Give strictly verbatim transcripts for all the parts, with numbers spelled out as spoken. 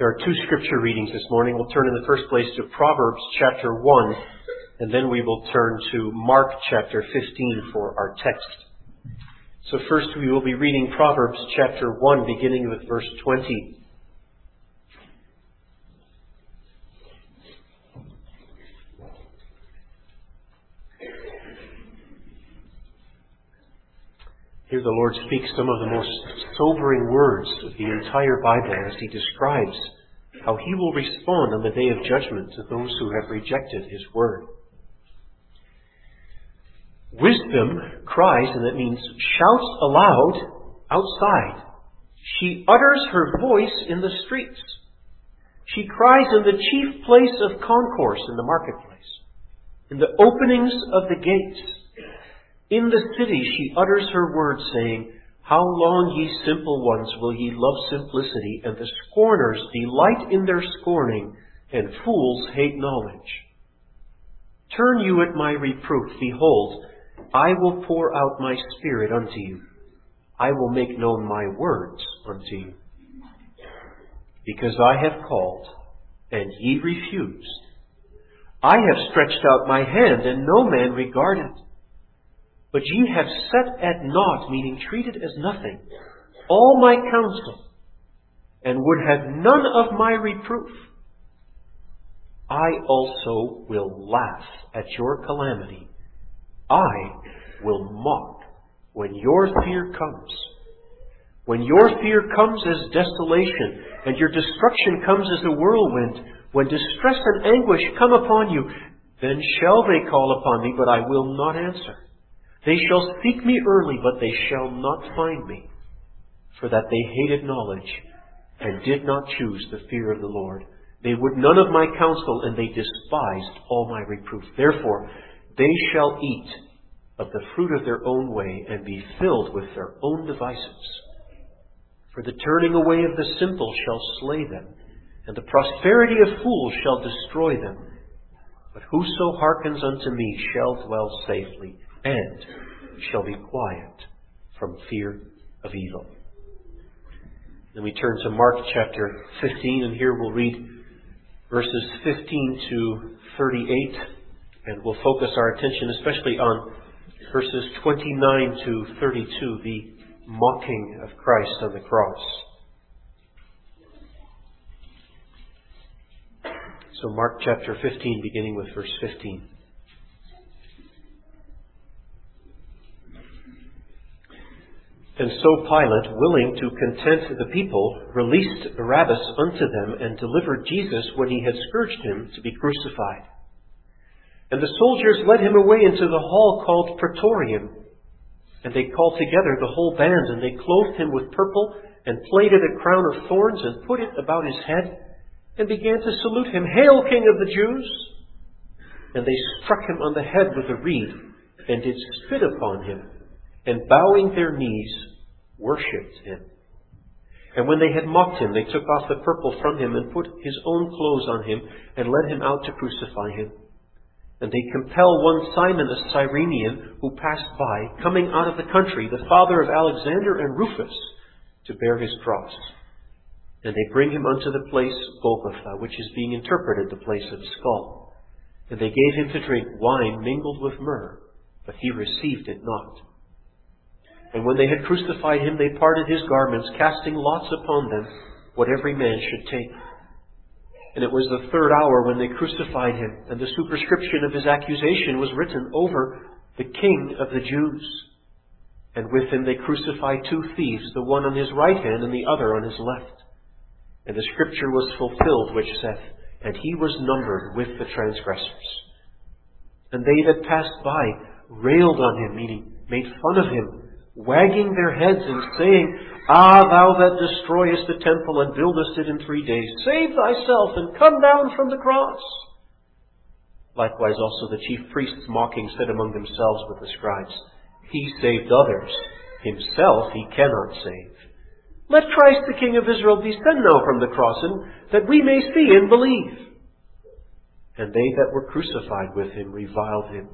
There are two scripture readings this morning. We'll turn in the first place to Proverbs chapter one, and then we will turn to Mark chapter fifteen for our text. So first we will be reading Proverbs chapter one, beginning with verse twenty. Here the Lord speaks some of the most sobering words of the entire Bible as He describes how He will respond on the day of judgment to those who have rejected His word. Wisdom cries, and that means shouts aloud outside. She utters her voice in the streets. She cries in the chief place of concourse in the marketplace, in the openings of the gates. In the city she utters her words, saying, "How long, ye simple ones, will ye love simplicity, and the scorners delight in their scorning, and fools hate knowledge? Turn you at my reproof, behold, I will pour out my spirit unto you. I will make known my words unto you. Because I have called, and ye refused. I have stretched out my hand, and no man regarded. But ye have set at naught," meaning treated as nothing, "all my counsel, and would have none of my reproof. I also will laugh at your calamity. I will mock when your fear comes. When your fear comes as desolation, and your destruction comes as a whirlwind, when distress and anguish come upon you, then shall they call upon me, but I will not answer. They shall seek me early, but they shall not find me, for that they hated knowledge, and did not choose the fear of the Lord. They would none of my counsel, and they despised all my reproof. Therefore they shall eat of the fruit of their own way, and be filled with their own devices. For the turning away of the simple shall slay them, and the prosperity of fools shall destroy them. But whoso hearkens unto me shall dwell safely, and shall be quiet from fear of evil." Then we turn to Mark chapter fifteen, and here we'll read verses fifteen to thirty-eight, and we'll focus our attention especially on verses twenty-nine to thirty-two, the mocking of Christ on the cross. So Mark chapter fifteen, beginning with verse fifteen. "And so Pilate, willing to content the people, released Barabbas unto them, and delivered Jesus, when he had scourged him, to be crucified. And the soldiers led him away into the hall called Praetorium. And they called together the whole band, and they clothed him with purple, and plaited a crown of thorns, and put it about his head, and began to salute him, 'Hail, King of the Jews!' And they struck him on the head with a reed, and did spit upon him, and bowing their knees, worshipped him. And when they had mocked him, they took off the purple from him, and put his own clothes on him, and led him out to crucify him. And they compel one Simon, a Cyrenian, who passed by, coming out of the country, the father of Alexander and Rufus, to bear his cross. And they bring him unto the place Golgotha, which is being interpreted the place of a skull. And they gave him to drink wine mingled with myrrh, but he received it not. And when they had crucified him, they parted his garments, casting lots upon them, what every man should take. And it was the third hour when they crucified him, and the superscription of his accusation was written over, 'The King of the Jews.' And with him they crucified two thieves, the one on his right hand and the other on his left. And the scripture was fulfilled which saith, 'And he was numbered with the transgressors.' And they that passed by railed on him," meaning made fun of him, "wagging their heads and saying, 'Ah, thou that destroyest the temple and buildest it in three days, save thyself and come down from the cross.' Likewise also the chief priests, mocking, said among themselves with the scribes, 'He saved others, himself he cannot save. Let Christ the King of Israel descend now from the cross, and that we may see and believe.' And they that were crucified with him reviled him.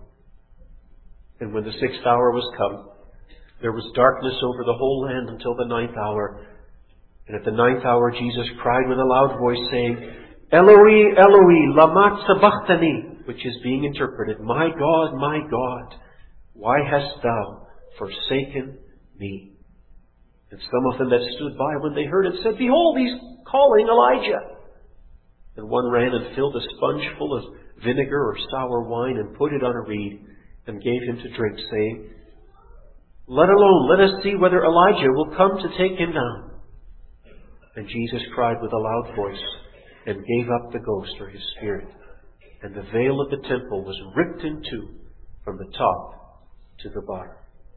And when the sixth hour was come, there was darkness over the whole land until the ninth hour. And at the ninth hour Jesus cried with a loud voice, saying, Eloi, Eloi, lama sabachthani, which is being interpreted, My God, my God, why hast thou forsaken me? And some of them that stood by, when they heard it, said, Behold, he's calling Elijah. And one ran and filled a sponge full of vinegar or sour wine and put it on a reed and gave him to drink, saying, Let alone, let us see whether Elijah will come to take him down. And Jesus cried with a loud voice and gave up the ghost, or his spirit. And the veil of the temple was ripped in two from the top to the bottom.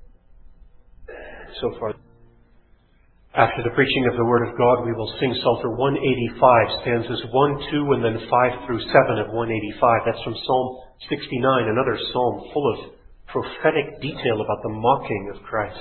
So far. After the preaching of the Word of God, we will sing Psalter one eighty-five, stanzas one, two, and then five through seven of one eighty-five. That's from Psalm sixty-nine, another psalm full of prophetic detail about the mocking of Christ.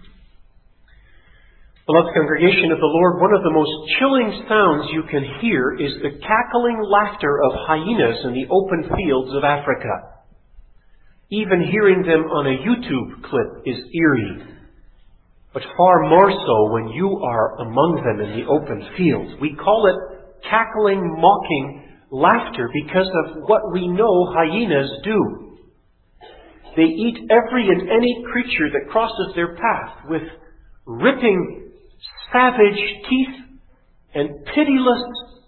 Beloved congregation of the Lord, one of the most chilling sounds you can hear is the cackling laughter of hyenas in the open fields of Africa. Even hearing them on a YouTube clip is eerie. But far more so when you are among them in the open field. We call it cackling, mocking laughter because of what we know hyenas do. They eat every and any creature that crosses their path with ripping, savage teeth and pitiless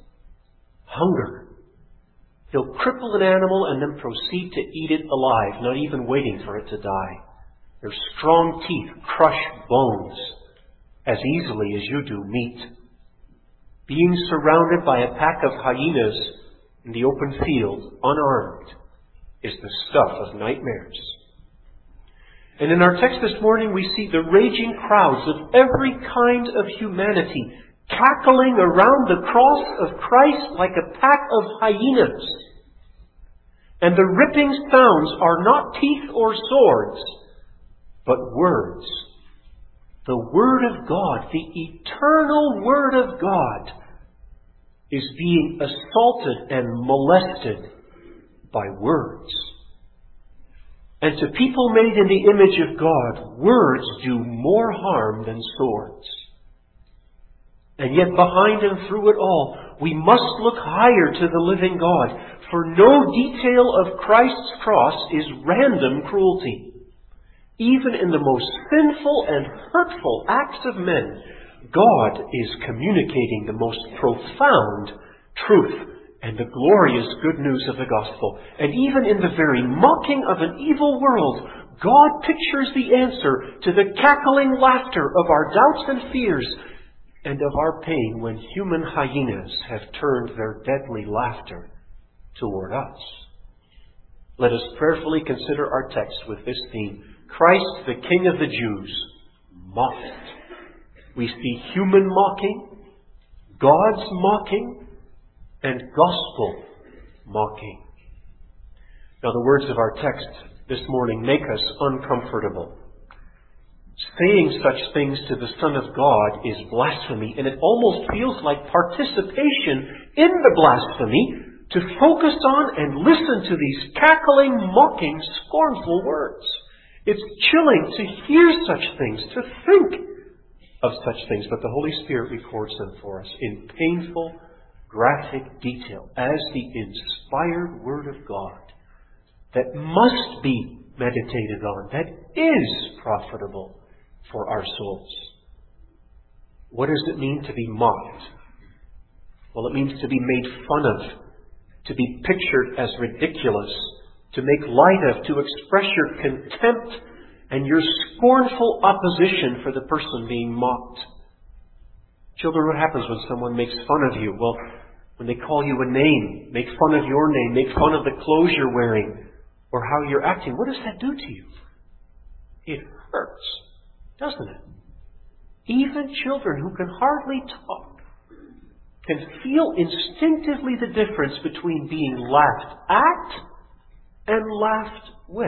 hunger. They'll cripple an animal and then proceed to eat it alive, not even waiting for it to die. Their strong teeth crush bones as easily as you do meat. Being surrounded by a pack of hyenas in the open field, unarmed, is the stuff of nightmares. And in our text this morning, we see the raging crowds of every kind of humanity cackling around the cross of Christ like a pack of hyenas. And the ripping sounds are not teeth or swords, but words. The Word of God, the eternal Word of God, is being assaulted and molested by words. And to people made in the image of God, words do more harm than swords. And yet behind and through it all, we must look higher to the living God, for no detail of Christ's cross is random cruelty. Even in the most sinful and hurtful acts of men, God is communicating the most profound truth and the glorious good news of the gospel. And even in the very mocking of an evil world, God pictures the answer to the cackling laughter of our doubts and fears and of our pain when human hyenas have turned their deadly laughter toward us. Let us prayerfully consider our text with this theme: Christ, the King of the Jews, mocked. We see human mocking, God's mocking, and gospel mocking. Now, the words of our text this morning make us uncomfortable. Saying such things to the Son of God is blasphemy, and it almost feels like participation in the blasphemy to focus on and listen to these cackling, mocking, scornful words. It's chilling to hear such things, to think of such things, but the Holy Spirit records them for us in painful, graphic detail as the inspired Word of God that must be meditated on, that is profitable for our souls. What does it mean to be mocked? Well, it means to be made fun of, to be pictured as ridiculous, to make light of, to express your contempt and your scornful opposition for the person being mocked. Children, what happens when someone makes fun of you? Well, when they call you a name, make fun of your name, make fun of the clothes you're wearing, or how you're acting, what does that do to you? It hurts, doesn't it? Even children who can hardly talk can feel instinctively the difference between being laughed at and laughed with.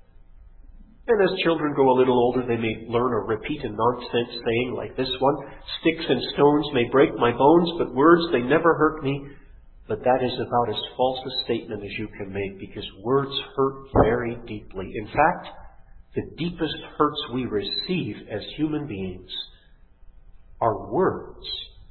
And as children grow a little older, they may learn or repeat a nonsense saying like this one: "Sticks and stones may break my bones, but words, they never hurt me." But that is about as false a statement as you can make, because words hurt very deeply. In fact, the deepest hurts we receive as human beings are words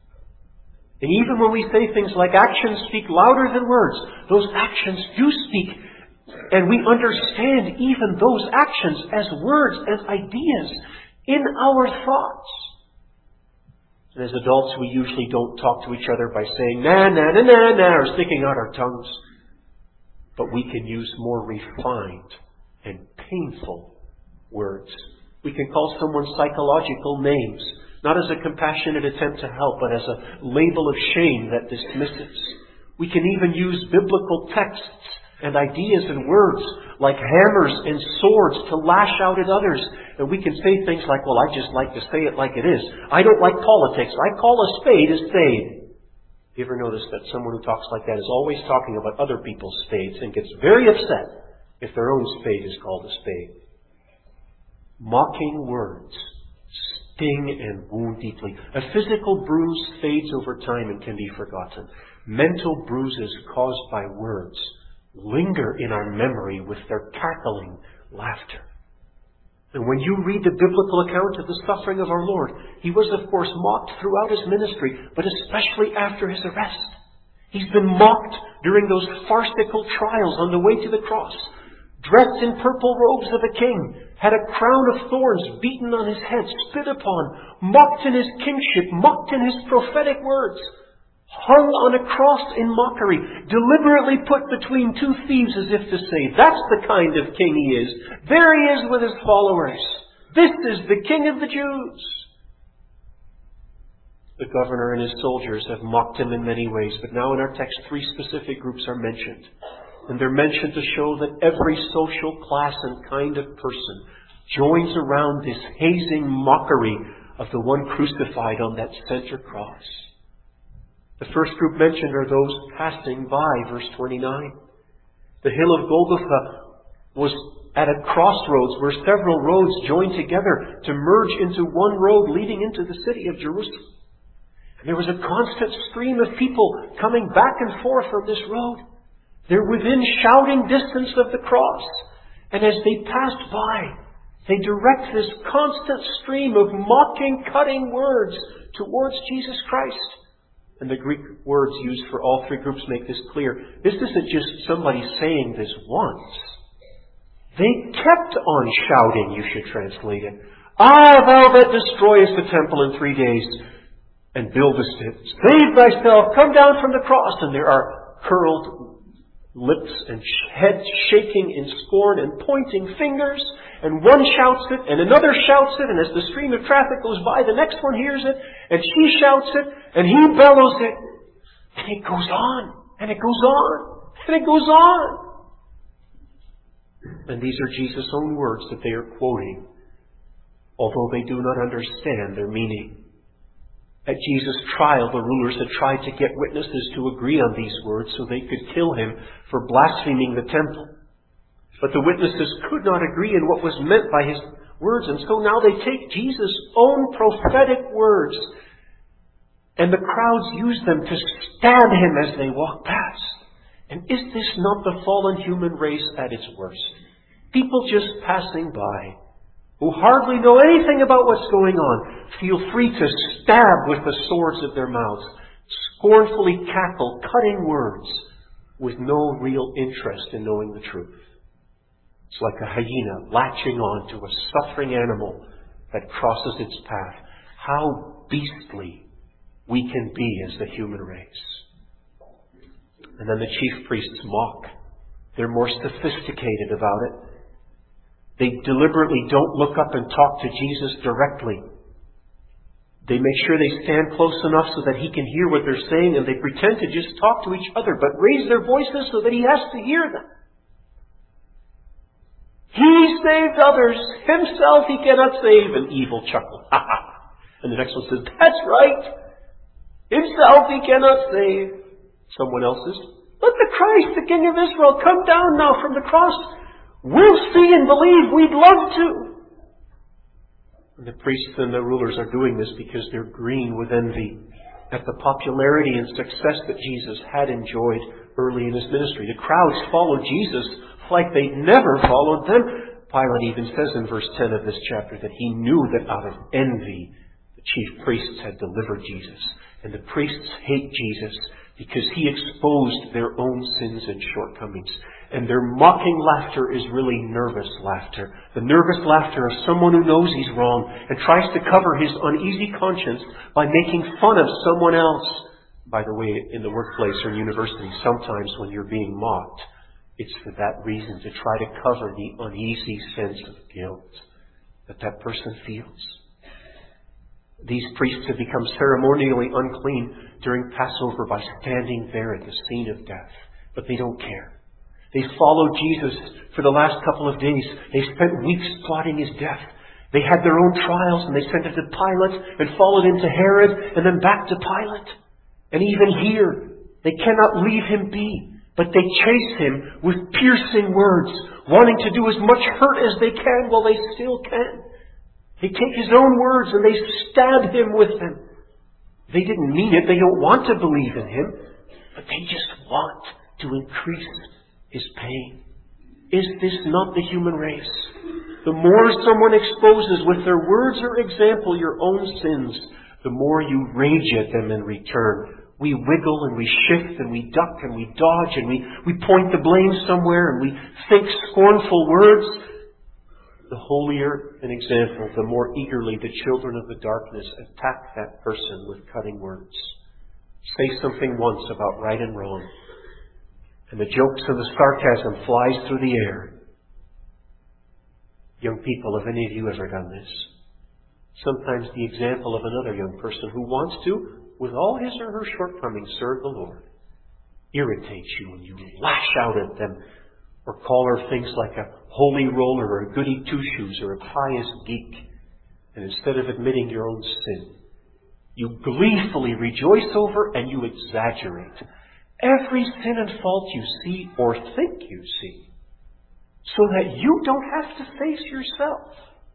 And even when we say things like actions speak louder than words, those actions do speak. And we understand even those actions as words, as ideas in our thoughts. And as adults, we usually don't talk to each other by saying, na, na, na, na, na, or sticking out our tongues. But we can use more refined and painful words. We can call someone psychological names, not as a compassionate attempt to help, but as a label of shame that dismisses. We can even use biblical texts and ideas and words like hammers and swords to lash out at others. And we can say things like, well, I just like to say it like it is. I don't like politics. I call a spade a spade. You ever notice that someone who talks like that is always talking about other people's spades and gets very upset if their own spade is called a spade? Mocking words sting and wound deeply. A physical bruise fades over time and can be forgotten. Mental bruises caused by words linger in our memory with their cackling laughter. And when you read the biblical account of the suffering of our Lord, He was, of course, mocked throughout His ministry, but especially after His arrest. He's been mocked during those farcical trials on the way to the cross. Dressed in purple robes of a king, had a crown of thorns beaten on his head, spit upon, mocked in his kingship, mocked in his prophetic words, hung on a cross in mockery, deliberately put between two thieves as if to say, that's the kind of king he is. There he is with his followers. This is the King of the Jews. The governor and his soldiers have mocked him in many ways, but now in our text, three specific groups are mentioned. And they're mentioned to show that every social class and kind of person joins around this hazing mockery of the one crucified on that center cross. The first group mentioned are those passing by, verse twenty-nine. The hill of Golgotha was at a crossroads where several roads joined together to merge into one road leading into the city of Jerusalem. And there was a constant stream of people coming back and forth on this road. They're within shouting distance of the cross. And as they passed by, they direct this constant stream of mocking, cutting words towards Jesus Christ. And the Greek words used for all three groups make this clear. This isn't just somebody saying this once. They kept on shouting, you should translate it. Ah, thou that destroyest the temple in three days and buildest it, save thyself, come down from the cross. And there are curled lips and heads shaking in scorn and pointing fingers. And one shouts it, and another shouts it, and as the stream of traffic goes by, the next one hears it, and she shouts it, and he bellows it. And it goes on, and it goes on, and it goes on. And these are Jesus' own words that they are quoting, although they do not understand their meaning. At Jesus' trial, the rulers had tried to get witnesses to agree on these words so they could kill him for blaspheming the temple. But the witnesses could not agree on what was meant by his words, and so now they take Jesus' own prophetic words, and the crowds use them to stab him as they walk past. And is this not the fallen human race at its worst? People just passing by, who hardly know anything about what's going on, feel free to stab with the swords of their mouths, scornfully cackle, cutting words, with no real interest in knowing the truth. It's like a hyena latching on to a suffering animal that crosses its path. How beastly we can be as the human race. And then the chief priests mock. They're more sophisticated about it. They deliberately don't look up and talk to Jesus directly. They make sure they stand close enough so that he can hear what they're saying, and they pretend to just talk to each other, but raise their voices so that he has to hear them. He saved others. Himself he cannot save. An evil chuckle. And the next one says, that's right. Himself he cannot save. Someone else says, let the Christ, the King of Israel, come down now from the cross. We'll see and believe. We'd love to. And the priests and the rulers are doing this because they're green with envy at the popularity and success that Jesus had enjoyed early in his ministry. The crowds followed Jesus like they'd never followed them. Pilate even says in verse ten of this chapter that he knew that out of envy The chief priests had delivered Jesus, and the priests hate Jesus because he exposed their own sins and shortcomings. And their mocking laughter is really nervous laughter. The nervous laughter of someone who knows he's wrong and tries to cover his uneasy conscience by making fun of someone else. By the way, in the workplace or university, sometimes when you're being mocked, it's for that reason, to try to cover the uneasy sense of guilt that that person feels. These priests have become ceremonially unclean during Passover by standing there at the scene of death. But they don't care. They followed Jesus for the last couple of days. They spent weeks plotting his death. They had their own trials, and they sent it to Pilate and followed him to Herod and then back to Pilate. And even here, they cannot leave him be, but they chase him with piercing words, wanting to do as much hurt as they can while they still can. They take his own words and they stab him with them. They didn't mean it. They don't want to believe in him, but they just want to increase his pain. Is this not the human race? The more someone exposes with their words or example your own sins, the more you rage at them in return. We wiggle and we shift and we duck and we dodge and we, we point the blame somewhere and we think scornful words. The holier an example, the more eagerly the children of the darkness attack that person with cutting words. Say something once about right and wrong, and the jokes and the sarcasm flies through the air. Young people, have any of you ever done this? Sometimes the example of another young person who wants to, with all his or her shortcomings, serve the Lord, irritates you and you lash out at them, or call her things like a holy roller or a goody two-shoes or a pious geek. And instead of admitting your own sin, you gleefully rejoice over and you exaggerate every sin and fault you see or think you see, so that you don't have to face yourself.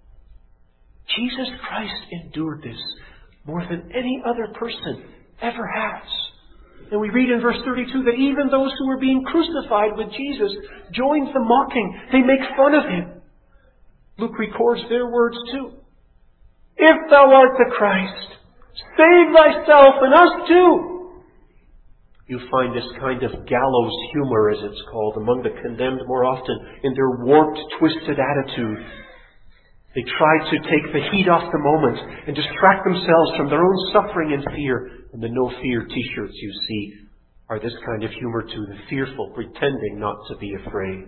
Jesus Christ endured this more than any other person ever has. And we read in verse thirty-two that even those who were being crucified with Jesus joined the mocking. They make fun of him. Luke records their words too. If thou art the Christ, save thyself and us too. You find this kind of gallows humor, as it's called, among the condemned more often in their warped, twisted attitude. They try to take the heat off the moment and distract themselves from their own suffering and fear. And the no fear t-shirts you see are this kind of humor too, the fearful pretending not to be afraid.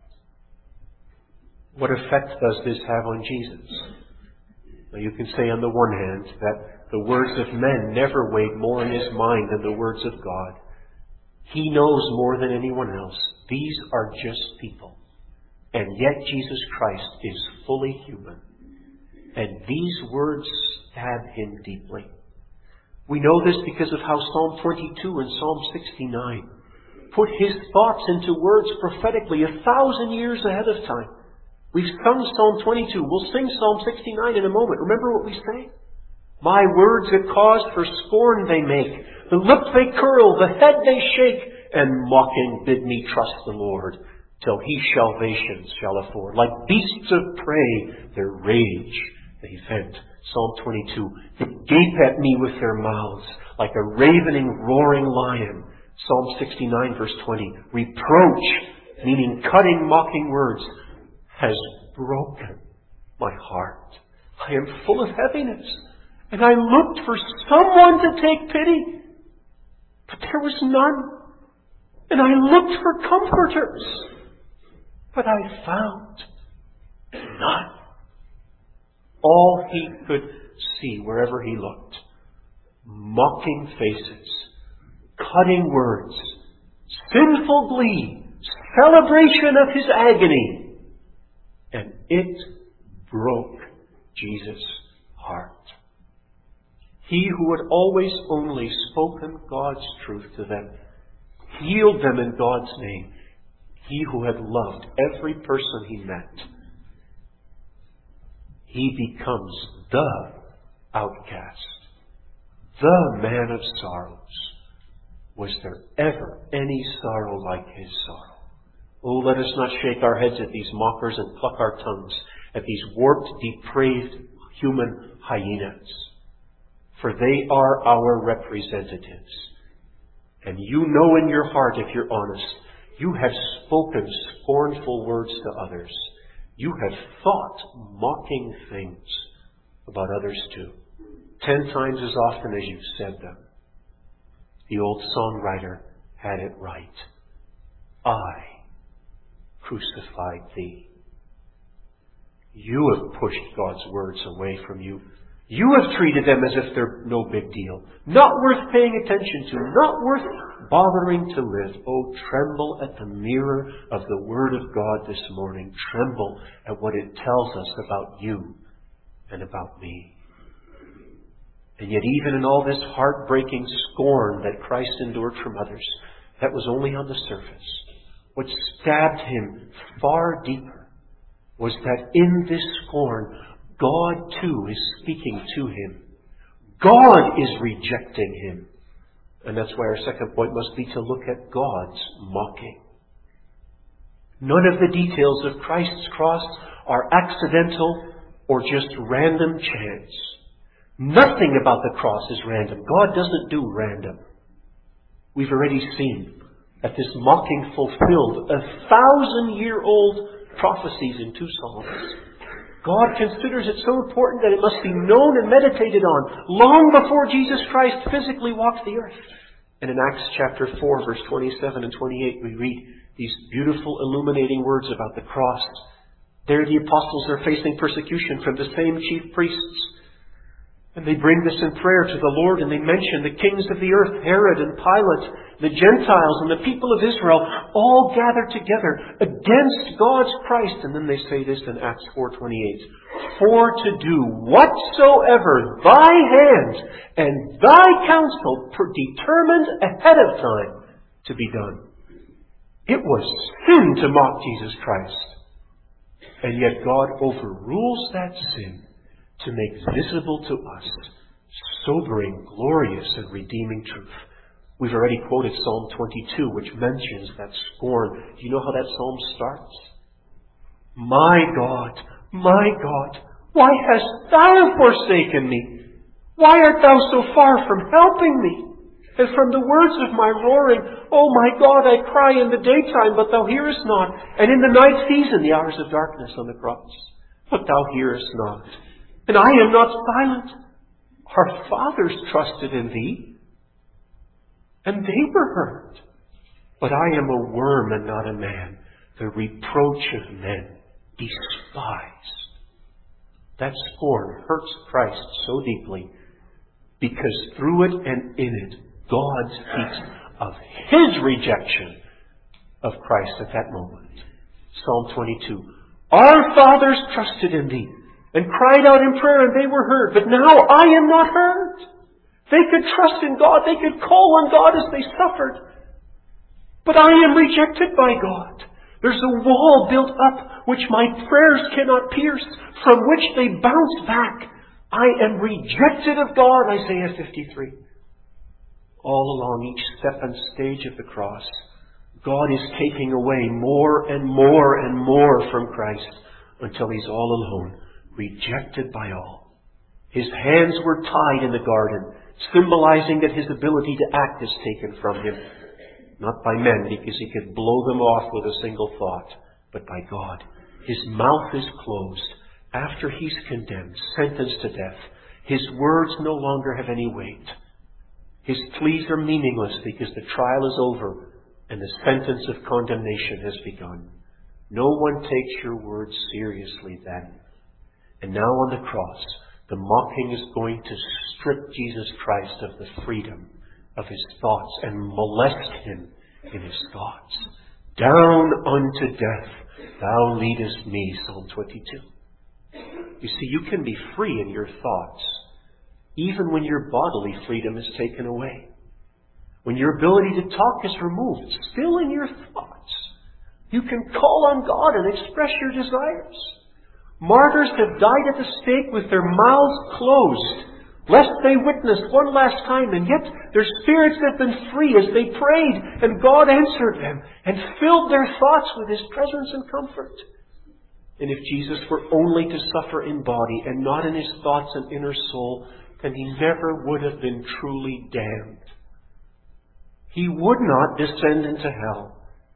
What effect does this have on Jesus? Well, you can say on the one hand that the words of men never weighed more in his mind than the words of God. He knows more than anyone else. These are just people. And yet Jesus Christ is fully human. And these words stab him deeply. We know this because of how Psalm twenty-two and Psalm sixty-nine put his thoughts into words prophetically a thousand years ahead of time. We've sung Psalm twenty-two. We'll sing Psalm sixty-nine in a moment. Remember what we sang? My words a cause for scorn they make. The lip they curl, the head they shake, and mocking bid me trust the Lord, till he salvation shall afford. Like beasts of prey, their rage they vent. Psalm twenty-two. They gape at me with their mouths, like a ravening, roaring lion. Psalm sixty-nine, verse twenty. Reproach, meaning cutting, mocking words, has broken my heart. I am full of heaviness, and I looked for someone to take pity, but there was none. And I looked for comforters, but I found none. All he could see wherever he looked, mocking faces, cutting words, sinful glee, celebration of his agony. And it broke Jesus' heart. He who had always only spoken God's truth to them, healed them in God's name. He who had loved every person he met, he becomes the outcast, the man of sorrows. Was there ever any sorrow like his sorrow? Oh, let us not shake our heads at these mockers and pluck our tongues at these warped, depraved human hyenas. for they are our representatives. And you know in your heart, if you're honest, you have spoken scornful words to others. You have thought mocking things about others too, ten times as often as you've said them. The old songwriter had it right. I crucified thee. You have pushed God's words away from you. You have treated them as if they're no big deal, not worth paying attention to, not worth bothering to live. Oh, tremble at the mirror of the Word of God this morning. Tremble at what it tells us about you and about me. And yet even in all this heartbreaking scorn that Christ endured from others, that was only on the surface. What stabbed him far deeper was that in this scorn, God too is speaking to him. God is rejecting him. And that's why our second point must be to look at God's mocking. None of the details of Christ's cross are accidental or just random chance. Nothing about the cross is random. God doesn't do random. We've already seen that this mocking fulfilled a thousand-year-old prophecies in two Psalms. God considers it so important that it must be known and meditated on long before Jesus Christ physically walked the earth. And in Acts chapter four, verse twenty-seven and twenty-eight, we read these beautiful illuminating words about the cross. There the apostles are facing persecution from the same chief priests. And they bring this in prayer to the Lord, and they mention the kings of the earth, Herod and Pilate, the Gentiles and the people of Israel, all gathered together against God's Christ. And then they say this in Acts four twenty-eight. For to do whatsoever thy hand and thy counsel determined ahead of time to be done. It was sin to mock Jesus Christ. And yet God overrules that sin to make visible to us sobering, glorious, and redeeming truth. We've already quoted Psalm twenty-two, which mentions that scorn. Do you know how that psalm starts? My God, my God, why hast thou forsaken me? Why art thou so far from helping me? And from the words of my roaring, oh my God, I cry in the daytime, but thou hearest not, and in the night season, the hours of darkness on the cross, but thou hearest not. And I am not silent. Our fathers trusted in thee, and they were hurt. But I am a worm and not a man, the reproach of men, despised. That scorn hurts Christ so deeply, because through it and in it, God speaks of His rejection of Christ at that moment. Psalm twenty-two. Our fathers trusted in thee, and cried out in prayer, and they were heard. But now I am not heard. They could trust in God. They could call on God as they suffered. But I am rejected by God. There's a wall built up which my prayers cannot pierce, from which they bounce back. I am rejected of God, Isaiah fifty-three. All along each step and stage of the cross, God is taking away more and more and more from Christ until He's all alone, rejected by all. His hands were tied in the garden, symbolizing that His ability to act is taken from Him. Not by men, because He could blow them off with a single thought, but by God. His mouth is closed after He's condemned, sentenced to death. His words no longer have any weight. His pleas are meaningless because the trial is over and the sentence of condemnation has begun. No one takes your words seriously then. And now on the cross, the mocking is going to strip Jesus Christ of the freedom of His thoughts and molest Him in His thoughts. Down unto death, thou leadest me, Psalm twenty-two. You see, you can be free in your thoughts, even when your bodily freedom is taken away. When your ability to talk is removed, still in your thoughts, you can call on God and express your desires. Martyrs have died at the stake with their mouths closed, lest they witness one last time, and yet their spirits have been free as they prayed, and God answered them and filled their thoughts with His presence and comfort. And if Jesus were only to suffer in body and not in His thoughts and inner soul, then he never would have been truly damned. He would not descend into hell.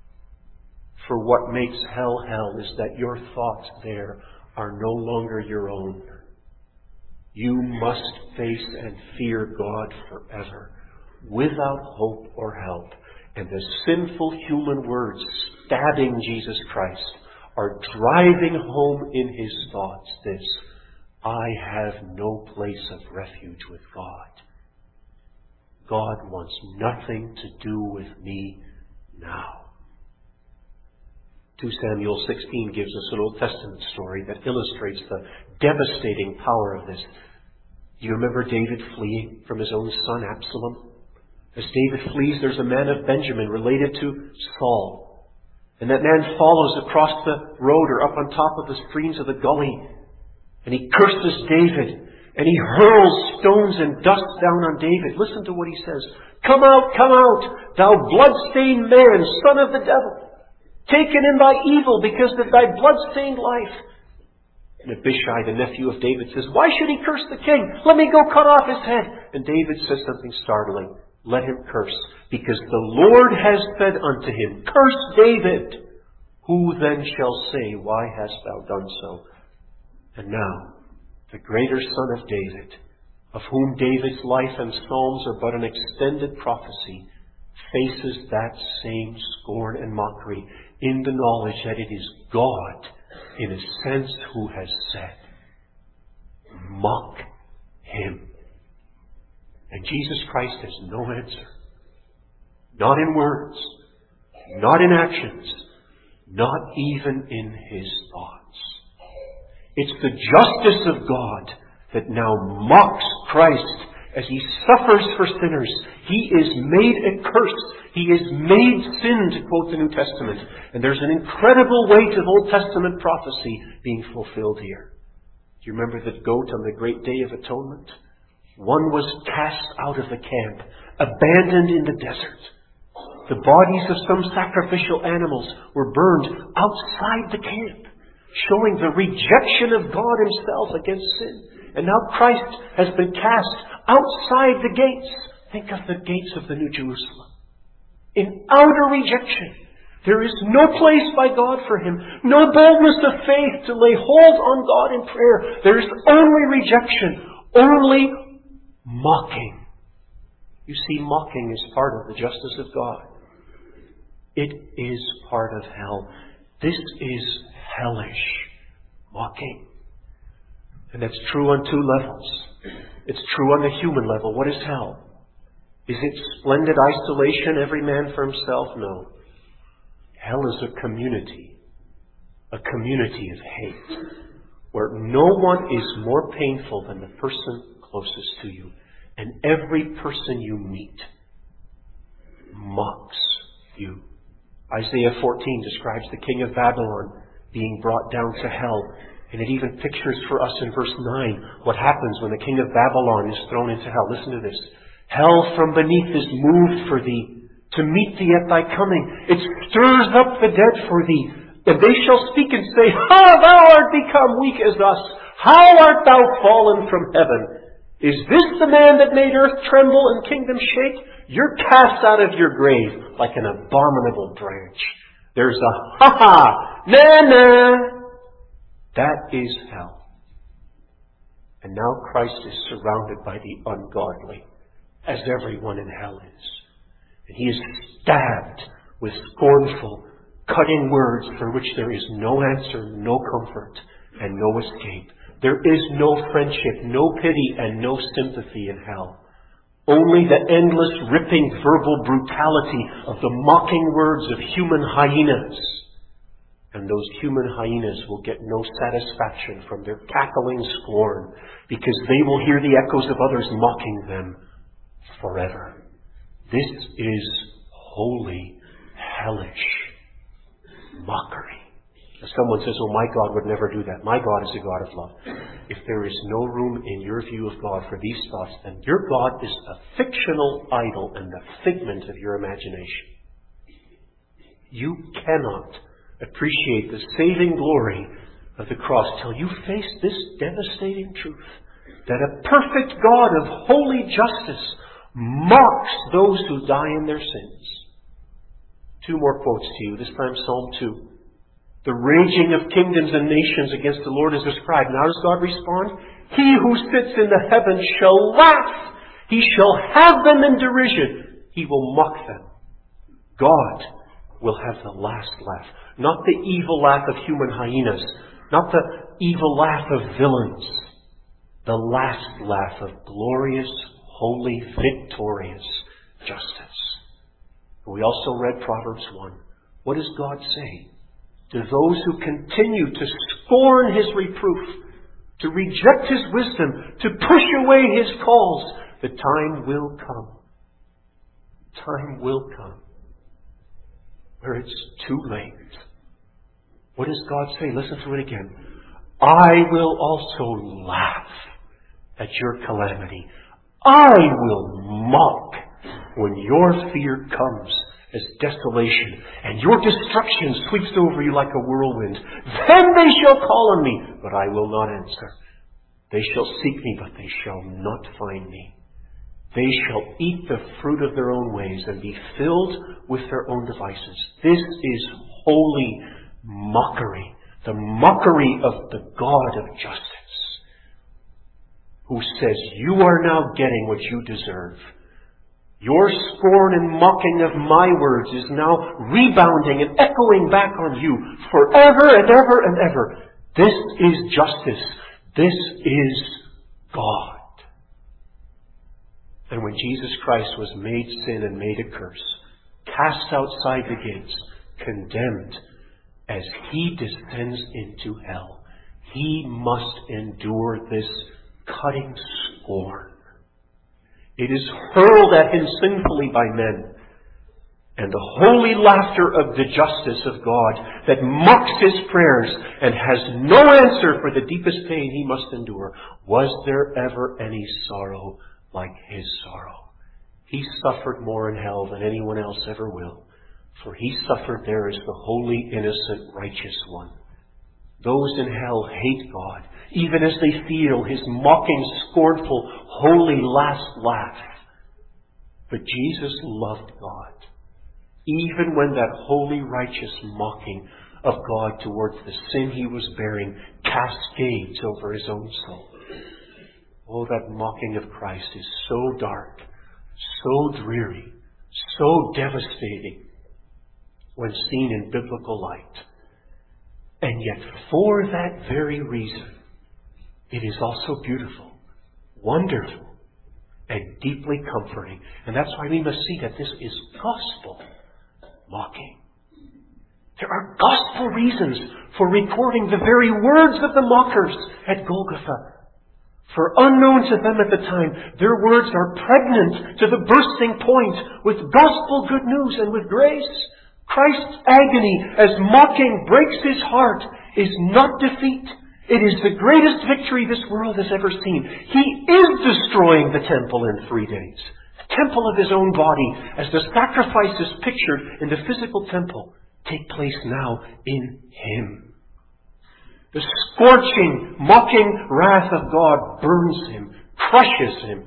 For what makes hell hell is that your thoughts there are no longer your own. You must face and fear God forever, without hope or help. And the sinful human words stabbing Jesus Christ are driving home in his thoughts this: I have no place of refuge with God. God wants nothing to do with me now. Second Samuel sixteen gives us an Old Testament story that illustrates the devastating power of this. Do you remember David fleeing from his own son Absalom? As David flees, there's a man of Benjamin related to Saul. And that man follows across the road or up on top of the streams of the gully. And he curses David. And he hurls stones and dust down on David. Listen to what he says. Come out, come out, thou blood-stained man, son of the devil. Taken in thy evil because of thy blood-stained life. And Abishai, the nephew of David, says, why should he curse the king? Let me go cut off his head. And David says something startling. Let him curse, because the Lord has said unto him, curse David. Who then shall say, why hast thou done so? And now, the greater son of David, of whom David's life and psalms are but an extended prophecy, faces that same scorn and mockery in the knowledge that it is God, in a sense, who has said, mock him. And Jesus Christ has no answer. Not in words, not in actions, not even in his thoughts. It's the justice of God that now mocks Christ as he suffers for sinners. He is made a curse. He is made sin, to quote the New Testament. And there's an incredible weight of Old Testament prophecy being fulfilled here. Do you remember the goat on the great day of atonement? One was cast out of the camp, abandoned in the desert. The bodies of some sacrificial animals were burned outside the camp, showing the rejection of God himself against sin. And now Christ has been cast outside the gates. Think of the gates of the New Jerusalem. In outer rejection. There is no place by God for him. No boldness of faith to lay hold on God in prayer. There is only rejection. Only mocking. You see, mocking is part of the justice of God. It is part of hell. This is hellish mocking. And that's true on two levels. It's true on the human level. What is hell? Is it splendid isolation, every man for himself? No. Hell is a community. A community of hate. Where no one is more painful than the person closest to you. And every person you meet mocks you. Isaiah fourteen describes the king of Babylon being brought down to hell. And it even pictures for us in verse nine what happens when the king of Babylon is thrown into hell. Listen to this. Hell from beneath is moved for thee, to meet thee at thy coming. It stirs up the dead for thee. And they shall speak and say, Ha, thou art become weak as us. How art thou fallen from heaven? Is this the man that made earth tremble and kingdom shake? You're cast out of your grave like an abominable branch. There's a ha-ha, na-na. That is hell. And now Christ is surrounded by the ungodly, as everyone in hell is. And he is stabbed with scornful, cutting words for which there is no answer, no comfort, and no escape. There is no friendship, no pity, and no sympathy in hell. Only the endless, ripping verbal brutality of the mocking words of human hyenas. And those human hyenas will get no satisfaction from their cackling scorn, because they will hear the echoes of others mocking them forever. This is holy, hellish mockery. Someone says, oh, my God would never do that. My God is a God of love. If there is no room in your view of God for these thoughts, then your God is a fictional idol and the figment of your imagination. You cannot appreciate the saving glory of the cross till you face this devastating truth. that a perfect God of holy justice mocks those who die in their sins. Two more quotes to you, this time Psalm two. The raging of kingdoms and nations against the Lord is described. And how does God respond? He who sits in the heavens shall laugh. He shall have them in derision. He will mock them. God will have the last laugh. Not the evil laugh of human hyenas. Not the evil laugh of villains. The last laugh of glorious, holy, victorious justice. We also read Proverbs one. What does God say? To those who continue to scorn His reproof, to reject His wisdom, to push away His calls, the time will come. Time will come where it's too late. What does God say? Listen to it again. I will also laugh at your calamity. I will mock when your fear comes as desolation, and your destruction sweeps over you like a whirlwind. Then they shall call on me, but I will not answer. They shall seek me, but they shall not find me. They shall eat the fruit of their own ways and be filled with their own devices. This is holy mockery, the mockery of the God of justice, who says, you are now getting what you deserve. Your scorn and mocking of my words is now rebounding and echoing back on you forever and ever and ever. This is justice. This is God. And when Jesus Christ was made sin and made a curse, cast outside the gates, condemned, as He descends into hell, He must endure this cutting scorn. It is hurled at Him sinfully by men. And the holy laughter of the justice of God that mocks His prayers and has no answer for the deepest pain He must endure. Was there ever any sorrow like His sorrow? He suffered more in hell than anyone else ever will. For He suffered there as the holy, innocent, righteous one. Those in hell hate God, even as they feel His mocking, scornful, holy last laugh. But Jesus loved God, even when that holy, righteous mocking of God towards the sin He was bearing cascades over His own soul. Oh, that mocking of Christ is so dark, so dreary, so devastating when seen in biblical light. And yet, for that very reason, it is also beautiful, wonderful, and deeply comforting. And that's why we must see that this is gospel mocking. There are gospel reasons for recording the very words of the mockers at Golgotha. For unknown to them at the time, their words are pregnant to the bursting point with gospel good news and with grace. Christ's agony as mocking breaks His heart is not defeat. It is the greatest victory this world has ever seen. He is destroying the temple in three days. The temple of His own body, as the sacrifices pictured in the physical temple take place now in Him. The scorching, mocking wrath of God burns Him, crushes Him,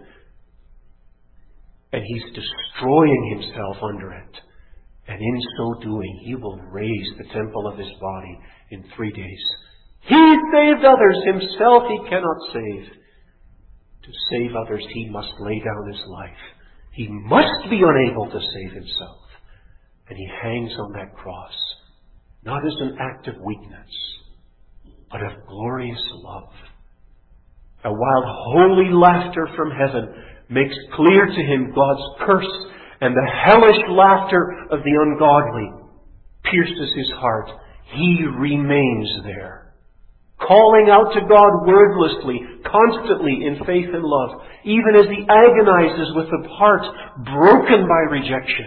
and He's destroying Himself under it. And in so doing, He will raise the temple of His body in three days. He saved others. Himself He cannot save. To save others, He must lay down His life. He must be unable to save Himself. And He hangs on that cross, not as an act of weakness, but of glorious love. And while holy laughter from heaven makes clear to Him God's curse, and the hellish laughter of the ungodly pierces His heart, He remains there, calling out to God wordlessly, constantly in faith and love, even as He agonizes with a heart broken by rejection,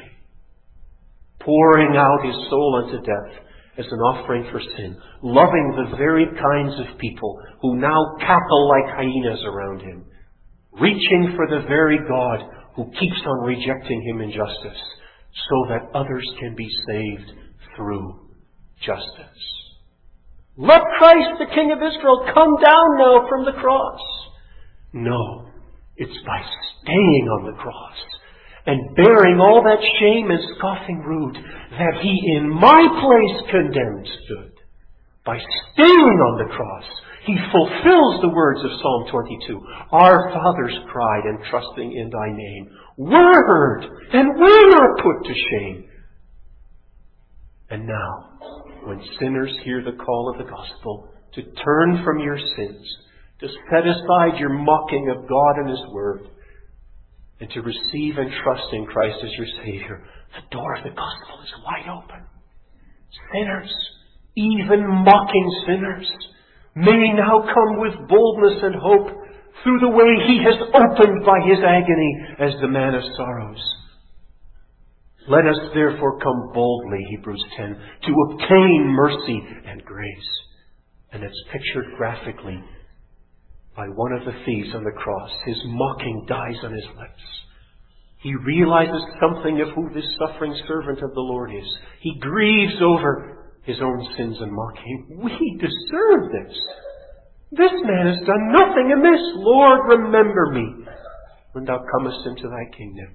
pouring out His soul unto death as an offering for sin, loving the very kinds of people who now cackle like hyenas around Him, reaching for the very God who keeps on rejecting Him in justice, so that others can be saved through justice. Let Christ, the King of Israel, come down now from the cross. No, it's by staying on the cross and bearing all that shame and scoffing rude that He in my place condemned stood. By staying on the cross, He fulfills the words of Psalm twenty-two. Our fathers cried, and trusting in Thy name, were heard and were not put to shame. And now, when sinners hear the call of the gospel to turn from your sins, to set aside your mocking of God and His Word, and to receive and trust in Christ as your Savior, the door of the gospel is wide open. Sinners, even mocking sinners, may now come with boldness and hope through the way He has opened by His agony as the man of sorrows. Let us therefore come boldly, Hebrews ten, to obtain mercy and grace. And it's pictured graphically by one of the thieves on the cross. His mocking dies on his lips. He realizes something of who this suffering servant of the Lord is. He grieves over his own sins and mocking. We deserve this. This man has done nothing amiss. Lord, remember me when Thou comest into Thy kingdom.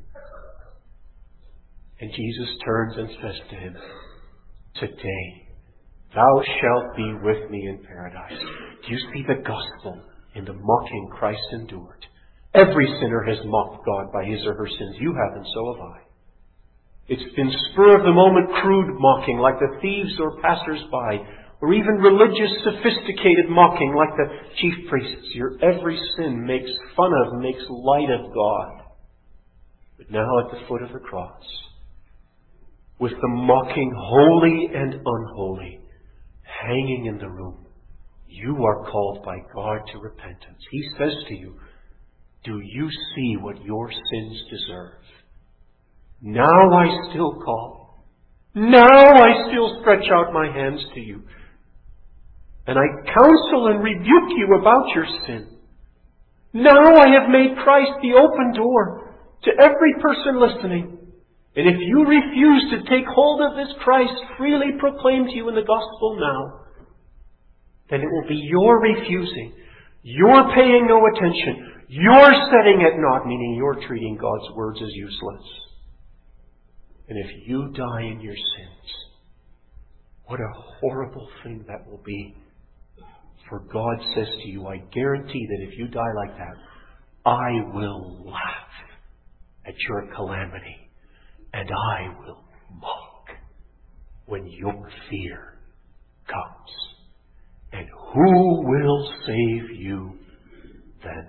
And Jesus turns and says to him, today thou shalt be with me in paradise. Do you see the gospel in the mocking Christ endured? Every sinner has mocked God by his or her sins. You have, and so have I. It's been spur-of-the-moment crude mocking like the thieves or passers-by, or even religious sophisticated mocking like the chief priests. Your every sin makes fun of, makes light of God. But now at the foot of the cross, with the mocking holy and unholy hanging in the room, you are called by God to repentance. He says to you, do you see what your sins deserve? Now I still call. Now I still stretch out my hands to you. And I counsel and rebuke you about your sin. Now I have made Christ the open door to every person listening. And if you refuse to take hold of this Christ freely proclaimed to you in the gospel now, then it will be your refusing, your paying no attention, your setting at naught, meaning you're treating God's words as useless. And if you die in your sins, what a horrible thing that will be. For God says to you, I guarantee that if you die like that, I will laugh at your calamity. And I will mock when your fear comes. And who will save you then?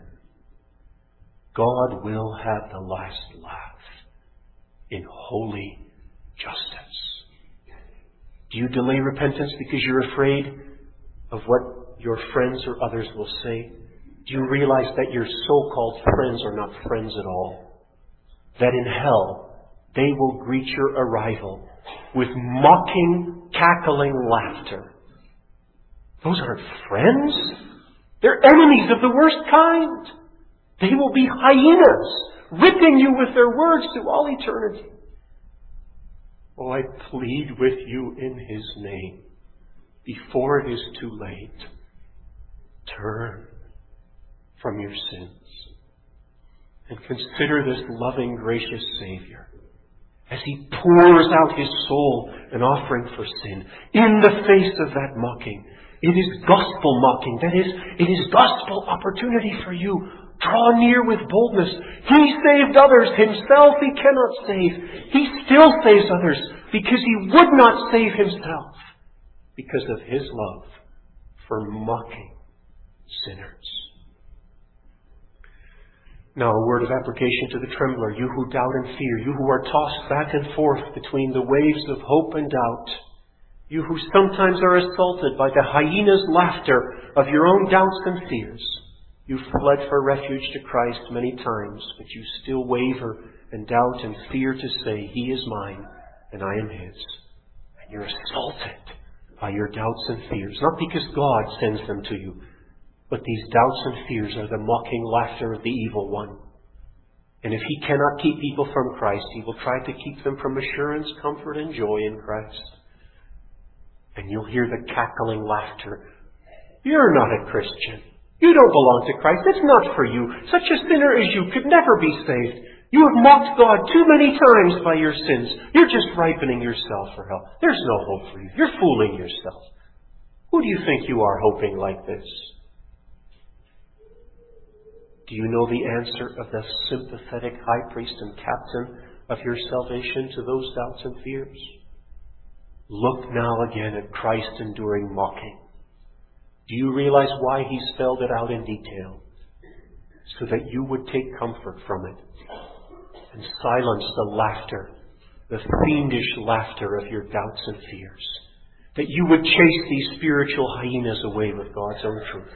God will have the last laugh in holy justice. Do you delay repentance because you're afraid of what your friends or others will say? Do you realize that your so-called friends are not friends at all? That in hell, they will greet your arrival with mocking, cackling laughter. Those aren't friends. They're enemies of the worst kind. They will be hyenas, ripping you with their words through all eternity. Oh, I plead with you in His name, before it is too late, turn from your sins and consider this loving, gracious Savior as He pours out His soul an offering for sin in the face of that mocking. It is gospel mocking. That is, it is gospel opportunity for you. Draw near with boldness. He saved others. Himself He cannot save. He still saves others because He would not save Himself because of His love for mocking sinners. Now a word of application to the trembler, you who doubt and fear, you who are tossed back and forth between the waves of hope and doubt, you who sometimes are assaulted by the hyena's laughter of your own doubts and fears. You've fled for refuge to Christ many times, but you still waver and doubt and fear to say, He is mine and I am His. And you're assaulted by your doubts and fears, not because God sends them to you, but these doubts and fears are the mocking laughter of the evil one. And if he cannot keep people from Christ, he will try to keep them from assurance, comfort, and joy in Christ. And you'll hear the cackling laughter. You're not a Christian. You don't belong to Christ. It's not for you. Such a sinner as you could never be saved. You have mocked God too many times by your sins. You're just ripening yourself for hell. There's no hope for you. You're fooling yourself. Who do you think you are hoping like this? Do you know the answer of the sympathetic high priest and captain of your salvation to those doubts and fears? Look now again at Christ enduring mocking. Do you realize why he spelled it out in detail? So that you would take comfort from it and silence the laughter, the fiendish laughter of your doubts and fears. That you would chase these spiritual hyenas away with God's own truth.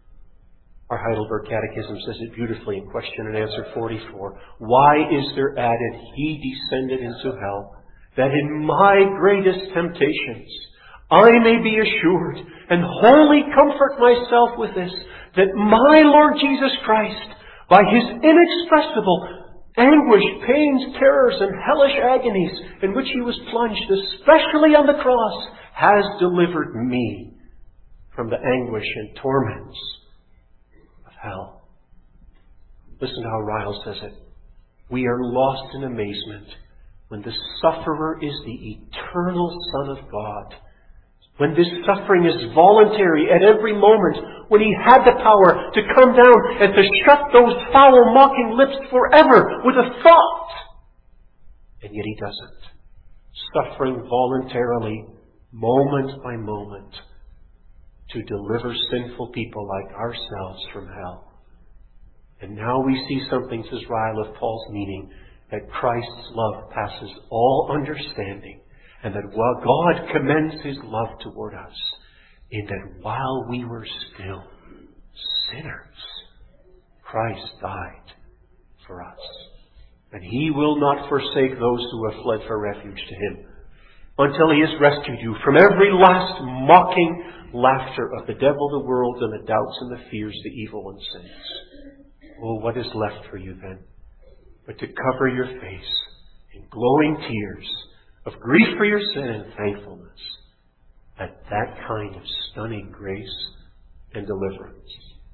Our Heidelberg Catechism says it beautifully in question and answer forty-four. Why is there added, He descended into hell, that in my greatest temptations I may be assured and wholly comfort myself with this, that my Lord Jesus Christ, by His inexpressible anguish, pains, terrors, and hellish agonies in which He was plunged, especially on the cross, has delivered me from the anguish and torments of hell. Listen to how Ryle says it. We are lost in amazement when the sufferer is the eternal Son of God. When this suffering is voluntary at every moment, when He had the power to come down and to shut those foul, mocking lips forever with a thought. And yet He doesn't. Suffering voluntarily, moment by moment, to deliver sinful people like ourselves from hell. And now we see something, says Ryle, of Paul's meaning, that Christ's love passes all understanding. And that while God commends His love toward us, in that while we were still sinners, Christ died for us. And He will not forsake those who have fled for refuge to Him until He has rescued you from every last mocking laughter of the devil, the world, and the doubts and the fears, the evil and sins. Oh, what is left for you then but to cover your face in glowing tears of grief for your sin and thankfulness at that kind of stunning grace and deliverance.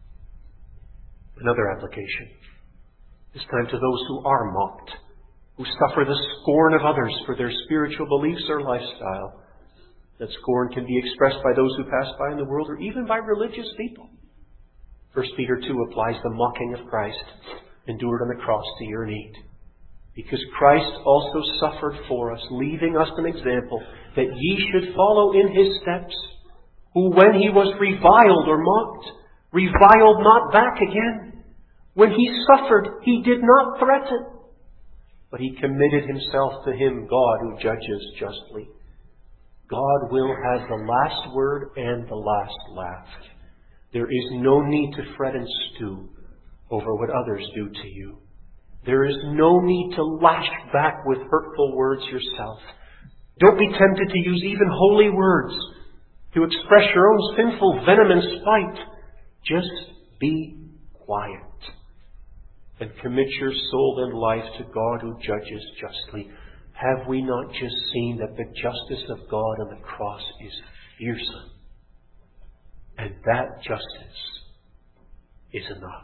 Another application, this time to those who are mocked, who suffer the scorn of others for their spiritual beliefs or lifestyle. That scorn can be expressed by those who pass by in the world or even by religious people. First Peter two applies the mocking of Christ endured on the cross to your need. Because Christ also suffered for us, leaving us an example that ye should follow in His steps, who when He was reviled or mocked, reviled not back again. When He suffered, He did not threaten, but He committed Himself to Him, God, who judges justly. God will have the last word and the last laugh. There is no need to fret and stew over what others do to you. There is no need to lash back with hurtful words yourself. Don't be tempted to use even holy words to express your own sinful venom and spite. Just be quiet and commit your soul and life to God who judges justly. Have we not just seen that the justice of God on the cross is fearsome? And that justice is enough.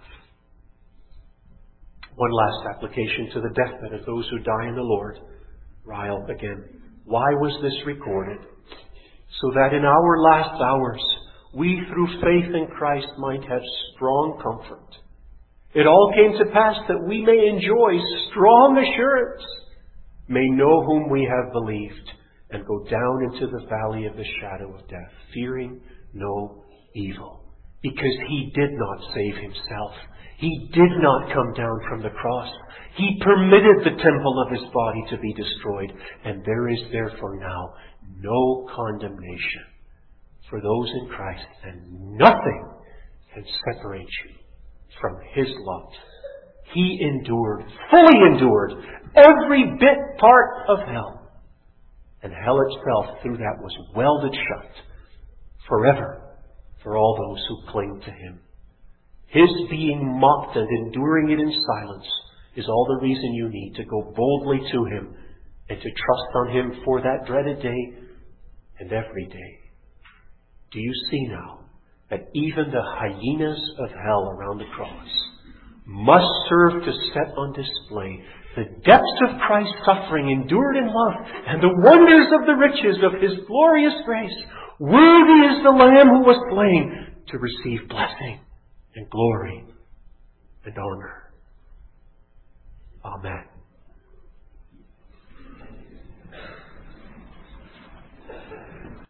One last application to the deathbed of those who die in the Lord. Ryle again. Why was this recorded? So that in our last hours, we through faith in Christ might have strong comfort. It all came to pass that we may enjoy strong assurance, may know whom we have believed, and go down into the valley of the shadow of death, fearing no evil. Because He did not save Himself. He did not come down from the cross. He permitted the temple of His body to be destroyed. And there is therefore now no condemnation for those in Christ. And nothing can separate you from His love. He endured, fully endured, every bit part of hell. And hell itself through that was welded shut forever for all those who cling to Him. His being mocked and enduring it in silence is all the reason you need to go boldly to Him and to trust on Him for that dreaded day and every day. Do you see now that even the hyenas of hell around the cross must serve to set on display the depths of Christ's suffering endured in love and the wonders of the riches of His glorious grace. Worthy is the Lamb who was slain to receive blessing and glory and honor. Amen.